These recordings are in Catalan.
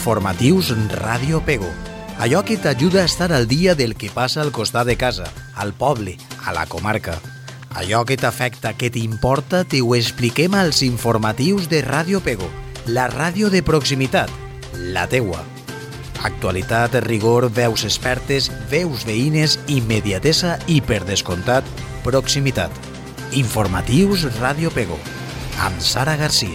Informatius Ràdio Pego. Allò que t'ajuda a estar al dia del que passa al costat de casa, al poble, a la comarca. Allò que t'afecta, que t'importa, t'ho expliquem als informatius de Ràdio Pego, la ràdio de proximitat, la teua. Actualitat, rigor, veus expertes, veus veïnes, immediatesa i, per descomptat, proximitat. Informatius Ràdio Pego, amb Sara Garcia.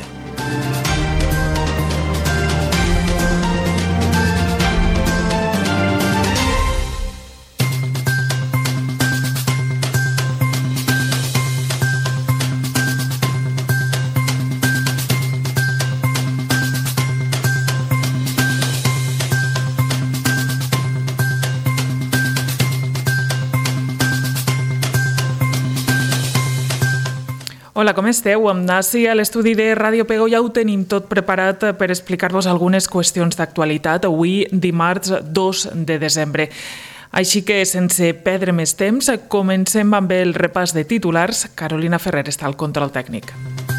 Hola, com esteu? Ací a l'estudi de Ràdio Pego ja ho tenim tot preparat per explicar-vos algunes qüestions d'actualitat avui, dimarts 2 de desembre. Així que, sense perdre més temps, comencem amb el repàs de titulars. Carolina Ferrer està al control tècnic.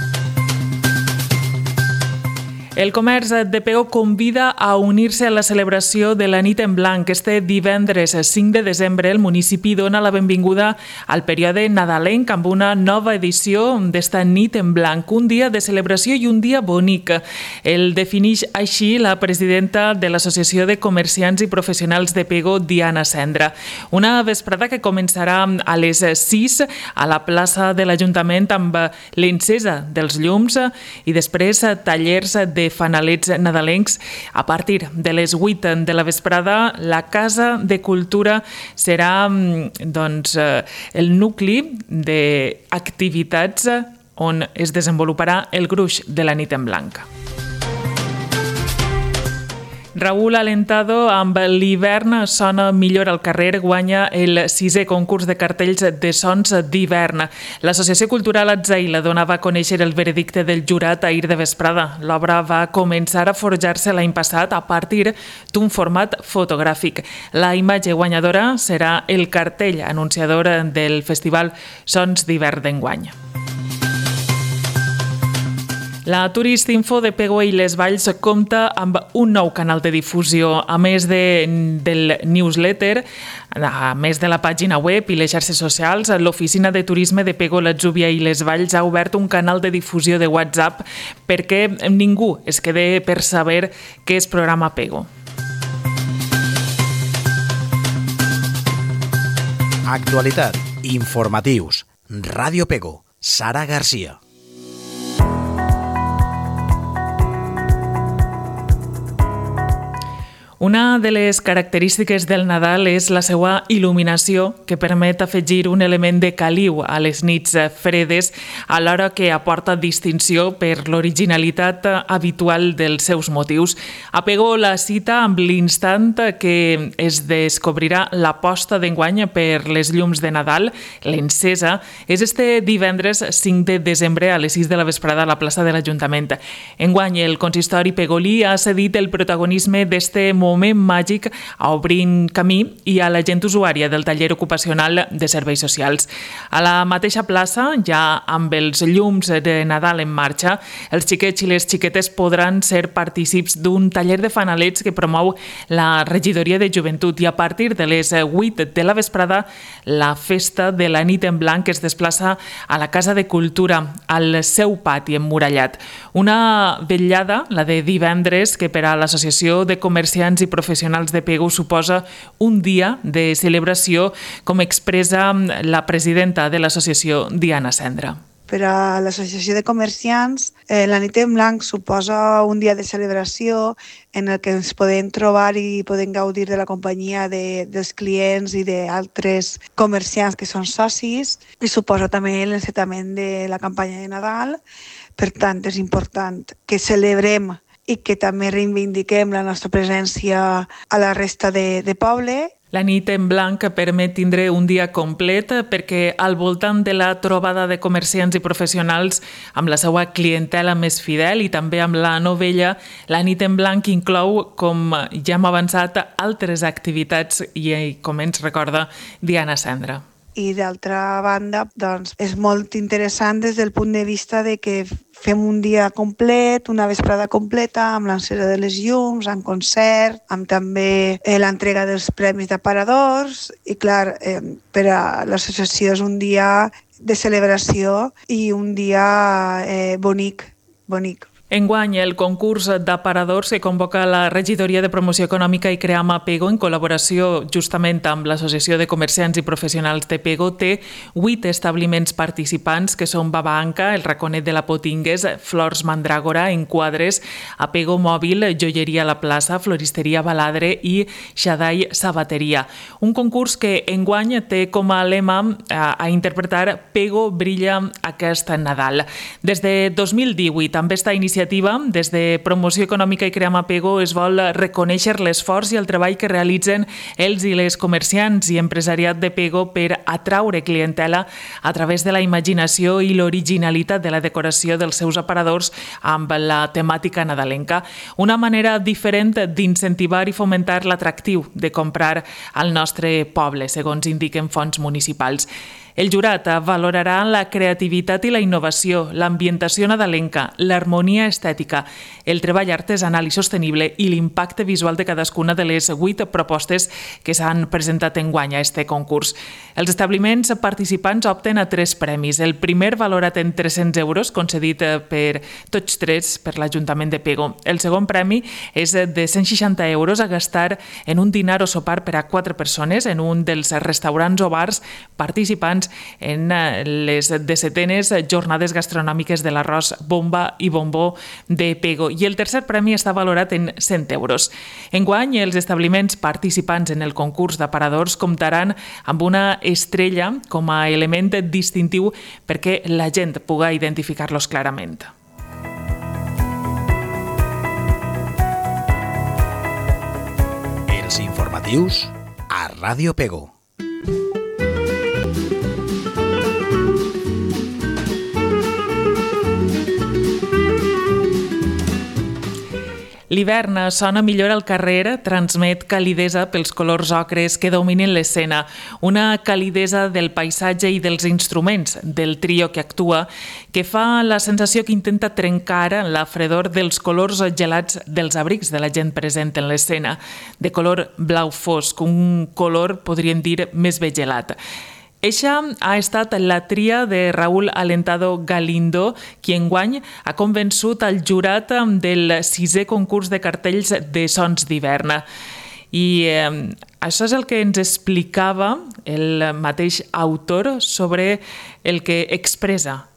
El comerç de Pego convida a unir-se a la celebració de la Nit en Blanc. Este divendres 5 de desembre el municipi dona la benvinguda al període nadalenc amb una nova edició d'esta Nit en Blanc, un dia de celebració i un dia bonic. El defineix així la presidenta de l'Associació de Comerciants i Professionals de Pego, Diana Cendra. Una vesprada que començarà a les 6 a la plaça de l'Ajuntament amb l'encesa dels llums i després tallers de fanalets nadalencs. A partir de les 8 de la vesprada, la Casa de Cultura serà el nucli d'activitats on es desenvoluparà el gruix de la Nit en Blanc. Raúl Alentado, amb l'hivern sona millor al carrer, guanya el 6è concurs de cartells de sons d'hivern. L'Associació Cultural Atzaïla donava a conèixer el veredicte del jurat ahir de vesprada. L'obra va començar a forjar-se l'any passat a partir d'un format fotogràfic. La imatge guanyadora serà el cartell anunciador del Festival Sons d'Hivern d'enguany. La Turistinfo de Pego i les Valls compta amb un nou canal de difusió. A més del newsletter, a més de la pàgina web i les xarxes socials, l'Oficina de Turisme de Pego, l'Atzúbia i les Valls ha obert un canal de difusió de WhatsApp perquè ningú es quede per saber què és programa Pego. Actualitat, informatius, Ràdio Pego, Sara Garcia. Una de les característiques del Nadal és la seva il·luminació, que permet afegir un element de caliu a les nits fredes, alhora que aporta distinció per l'originalitat habitual dels seus motius. A Pego la cita amb l'instant que es descobrirà l'aposta d'enguany per les llums de Nadal, l'encesa, és este divendres 5 de desembre a les 6 de la vesprada a la plaça de l'Ajuntament. Enguany, el consistori pegolí ha cedit el protagonisme d'este moment màgic a Obrint Camí i a la gent usuària del taller ocupacional de serveis socials. A la mateixa plaça, ja amb els llums de Nadal en marxa, els xiquets i les xiquetes podran ser partícips d'un taller de fanalets que promou la Regidoria de Joventut i a partir de les 8 de la vesprada la festa de la Nit en Blanc es desplaça a la Casa de Cultura, al seu pati emmurallat. Una vetllada, la de divendres, que per a l'Associació de Comerciants i Professionals de Pego suposa un dia de celebració, com expressa la presidenta de l'associació, Diana Cendra. Per a l'Associació de Comerciants, la Nit en Blanc suposa un dia de celebració en el que ens podem trobar i podem gaudir de la companyia dels clients i d'altres comerciants que són socis, i suposa també l'encetament de la campanya de Nadal. Per tant, és important que celebrem i que també reivindiquem la nostra presència a la resta de poble. La Nit en Blanc permet tindre un dia complet perquè al voltant de la trobada de comerciants i professionals amb la seva clientela més fidel i també amb la novella, la Nit en Blanc inclou, com ja hem avançat, altres activitats i com ens recorda Diana Cendra. i d'altra banda doncs, és molt interessant des del punt de vista de que fem un dia complet, una vesprada completa, amb l'encesa de les llums, amb concert, amb també l'entrega dels premis d'aparadors i clar, per a l'associació és un dia de celebració i un dia bonic. Enguany, el concurs d'aparadors que convoca la Regidoria de Promoció Econòmica i Creama Pego en col·laboració justament amb l'Associació de Comerciants i Professionals de Pego té 8 establiments participants que són Baba Anca, el Raconet de la Potingues, Flors Mandràgora, Enquadres, Apego Mòbil, Joieria La Plaça, Floristeria Baladre i Xadai Sabateria. Un concurs que enguany té com a lema a interpretar Pego brilla aquest Nadal. Des de 2018, amb esta iniciativa, des de Promoció Econòmica i Creama Pego es vol reconèixer l'esforç i el treball que realitzen els i les comerciants i empresariat de Pego per atraure clientela a través de la imaginació i l'originalitat de la decoració dels seus aparadors amb la temàtica nadalenca. Una manera diferent d'incentivar i fomentar l'atractiu de comprar al nostre poble, segons indiquen fonts municipals. El jurat valorarà la creativitat i la innovació, l'ambientació nadalenca, l'harmonia estètica, el treball artesanal i sostenible i l'impacte visual de cadascuna de les 8 propostes que s'han presentat enguany a este concurs. Els establiments participants opten a 3 premis. El primer valorat en 300 euros, concedit per tots 3 per l'Ajuntament de Pego. El segon premi és de 160 euros a gastar en un dinar o sopar per a 4 persones en un dels restaurants o bars participants en les 17enes jornades gastronòmiques de l'arròs bomba i bombó de Pego. I el tercer premi està valorat en 100 euros. Enguany, els establiments participants en el concurs d'aparadors comptaran amb una estrella com a element distintiu perquè la gent pugui identificar-los clarament. Els informatius a Ràdio Pego. L'hivern sona millor al carrer, transmet calidesa pels colors ocres que dominen l'escena, una calidesa del paisatge i dels instruments del trio que actua, que fa la sensació que intenta trencar la fredor dels colors gelats dels abrics de la gent present en l'escena, de color blau fosc, un color, podríem dir, més bé gelat. Eixa ha estat la tria de Raúl Alentado Galindo, qui enguany ha convençut el jurat del 6è concurs de cartells de sons d'hivern. I això és el que ens explicava el mateix autor sobre el que expressa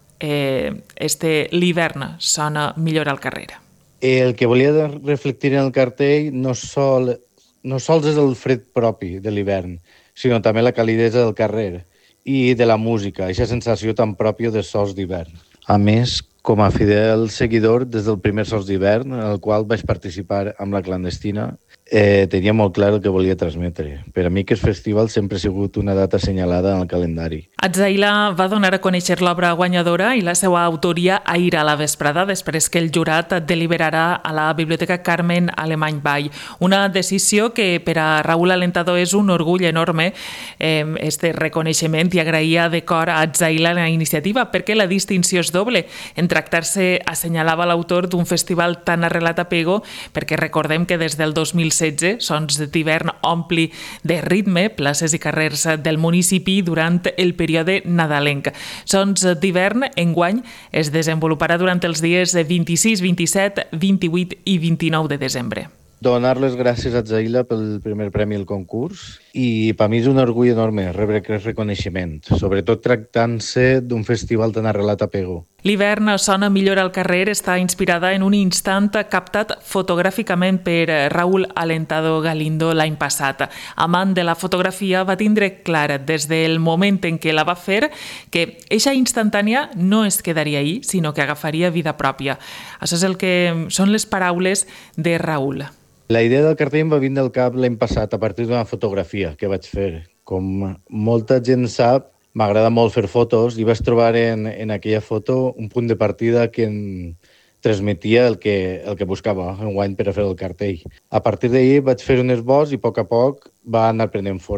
l'hivern sona millor al carrer. El que volia reflectir en el cartell no sols és el fred propi de l'hivern, sinó també la calidesa del carrer i de la música, aquesta sensació tan pròpia de sols d'hivern. A més, com a fidel seguidor des del primer sols d'hivern, en el qual vaig participar amb la clandestina, tenia molt clar el que volia transmetre. Per a mi aquest festival sempre ha sigut una data assenyalada en el calendari. Atzaila va donar a conèixer l'obra guanyadora i la seva autoria ahir a la vesprada, després que el jurat deliberarà a la Biblioteca Carmen Alemany Vall. Una decisió que per a Raúl Alentado és un orgull enorme, este reconeixement, i agraïa de cor a Atzaila la iniciativa, perquè la distinció és doble. En tractar-se, assenyalava l'autor d'un festival tan arrelat a Pego, perquè recordem que des del 2016 Sons d'hivern ompli de ritme places i carrers del municipi durant el període nadalenc. Sons d'hivern enguany es desenvoluparà durant els dies 26, 27, 28 i 29 de desembre. Donar les gràcies a Atzaila pel primer premi al concurs i per mi és un orgull enorme rebre aquest reconeixement, sobretot tractant-se d'un festival tan arrelat a Pego. L'hivern sona millor al carrer està inspirada en un instant captat fotogràficament per Raúl Alentado Galindo l'any passat. Amant de la fotografia, va tindre clar des del moment en què la va fer que eixa instantània no es quedaria ahí, sinó que agafaria vida pròpia. Això és el que són les paraules de Raúl. La idea del cartell em va vindre al cap l'any passat a partir d'una fotografia que vaig fer. Com molta gent sap, m'agrada molt fer fotos i vaig trobar en aquella foto un punt de partida que em transmetia el que buscava enguany per a fer el cartell. A partir d'ahir vaig fer un esbós i a poc va anar prenent forma.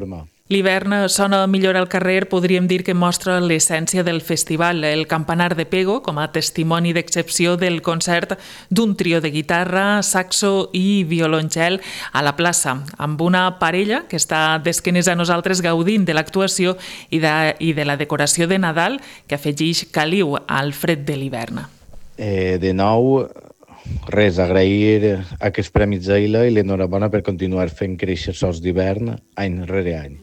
L'hivern sona millor al carrer, podríem dir que mostra l'essència del festival, el Campanar de Pego, com a testimoni d'excepció del concert d'un trio de guitarra, saxo i violoncel a la plaça, amb una parella que està d'esquenes a nosaltres gaudint de l'actuació i de la decoració de Nadal que afegeix caliu al fred de l'hivern. De nou, res, agrair aquests premis d'Aila i l'enhorabona per continuar fent créixer sols d'hivern any rere any.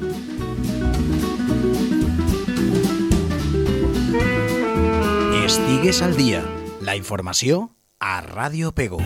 Estigues al dia. La informació a Ràdio Pego.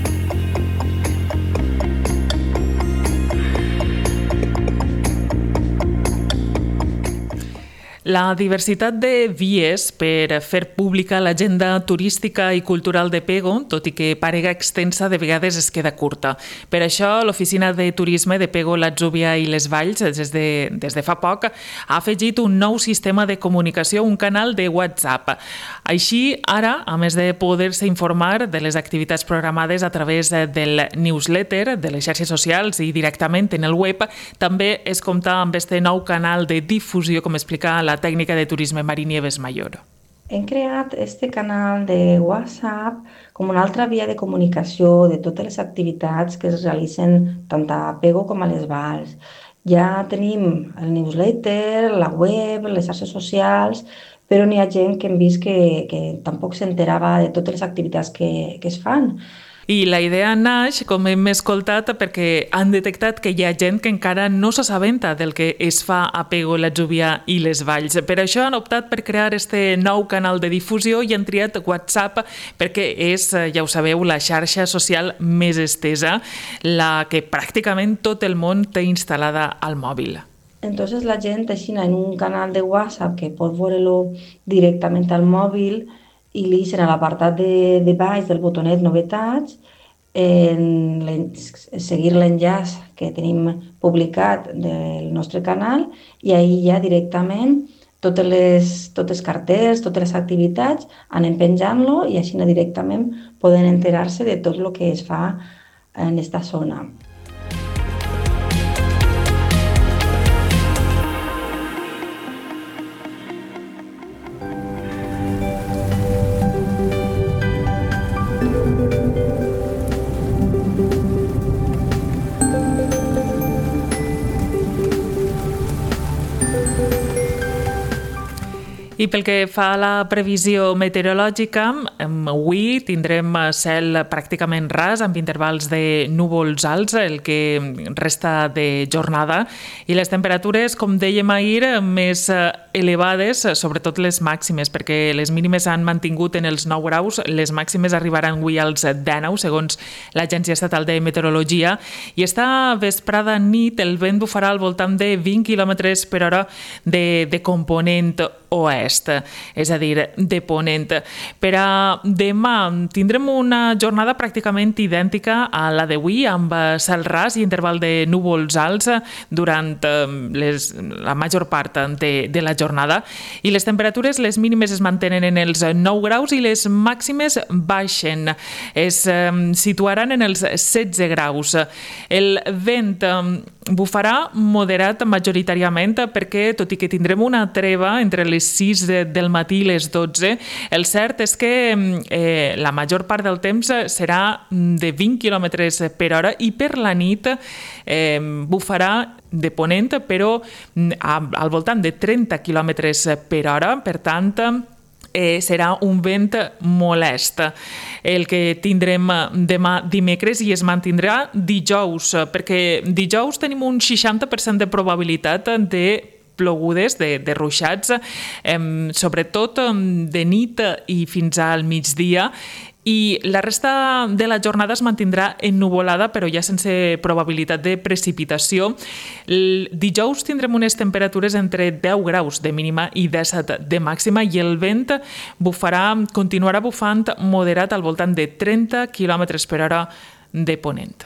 La diversitat de vies per fer pública l'agenda turística i cultural de Pego, tot i que parega extensa, de vegades es queda curta. Per això, l'Oficina de Turisme de Pego, l'Atzúbia i les Valls, des de fa poc, ha afegit un nou sistema de comunicació, un canal de WhatsApp. Així, ara, a més de poder-se informar de les activitats programades a través del newsletter, de les xarxes socials i directament en el web, també es compta amb este nou canal de difusió, com explica la tècnica de turisme Mari Nieves Mayor. Hem creat este canal de WhatsApp com una altra via de comunicació de totes les activitats que es realitzen tant a Pego com a les Valls. Ja tenim el newsletter, la web, les xarxes socials, però n'hi ha gent que hem vist que tampoc s'enterava de totes les activitats que es fan. I la idea naix, com hem escoltat, perquè han detectat que hi ha gent que encara no s'assabenta del que es fa a Pego, l'Atzúbia i les Valls. Per això han optat per crear este nou canal de difusió i han triat WhatsApp perquè és, ja ho sabeu, la xarxa social més estesa, la que pràcticament tot el món té instal·lada al mòbil. Entonces la gent així en un canal de WhatsApp que pot veure-lo directament al mòbil i en l'apartat de baix del botonet novetats, seguir l'enllaç que tenim publicat del nostre canal i ahir ja directament tots els cartells, totes les activitats, anem penjant-lo i així directament poden enterar-se de tot el que es fa en aquesta zona. I pel que fa a la previsió meteorològica, avui tindrem cel pràcticament ras, amb intervals de núvols alts, el que resta de jornada, i les temperatures, com dèiem ahir, més elevades, sobretot les màximes, perquè les mínimes s'han mantingut en els 9 graus, les màximes arribaran avui als 19, segons l'Agència Estatal de Meteorologia, i esta vesprada nit el vent bufarà al voltant de 20 km per hora de component oest, és a dir, de ponent. Per a demà tindrem una jornada pràcticament idèntica a la d'avui, amb cel ras i interval de núvols alts durant la major part de la jornada, i les temperatures, les mínimes es mantenen en els 9 graus i les màximes baixen, es situaran en els 16 graus. El vent bufarà moderat majoritàriament perquè, tot i que tindrem una treva entre les 6 del matí i les 12, el cert és que la major part del temps serà de 20 km per hora i per la nit bufarà de ponent, però al voltant de 30 km per hora, per tant, serà un vent molest el que tindrem demà dimecres i es mantindrà dijous, perquè dijous tenim un 60% de probabilitat de plogudes, de ruixats, sobretot de nit i fins al migdia, i la resta de la jornada es mantindrà ennuvolada, però ja sense probabilitat de precipitació. El dijous tindrem unes temperatures entre 10 graus de mínima i 17 de màxima i el vent continuarà bufant moderat al voltant de 30 km per hora de ponent.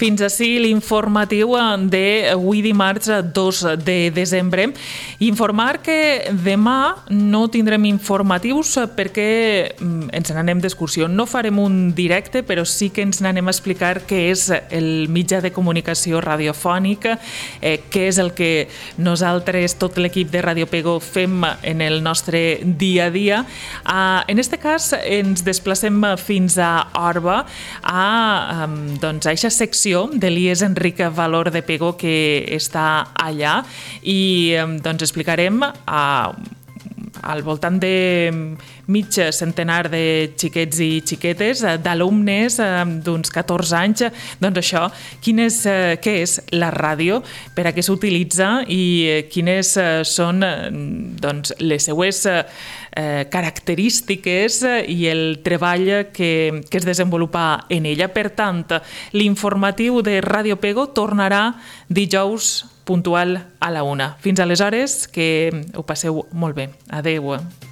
fins ací l'informatiu d'avui dimarts 2 de desembre. Informar que demà no tindrem informatius perquè ens n'anem d'excursió. No farem un directe, però sí que ens n'anem a explicar què és el mitjà de comunicació radiofònic, què és el que nosaltres, tot l'equip de Radio Pego, fem en el nostre dia a dia. En aquest cas ens desplacem fins a Orba, a aquesta secció de l'IES Enric Valor de Pego que està allà, i explicarem al voltant de mig centenar de xiquets i xiquetes, d'alumnes d'uns 14 anys, això, què és la ràdio, per a què s'utilitza i quines són les seues característiques i el treball que es desenvolupa en ella. Per tant, l'informatiu de Radio Pego tornarà dijous puntual a la 1. Fins aleshores, que ho passeu molt bé. Adéu.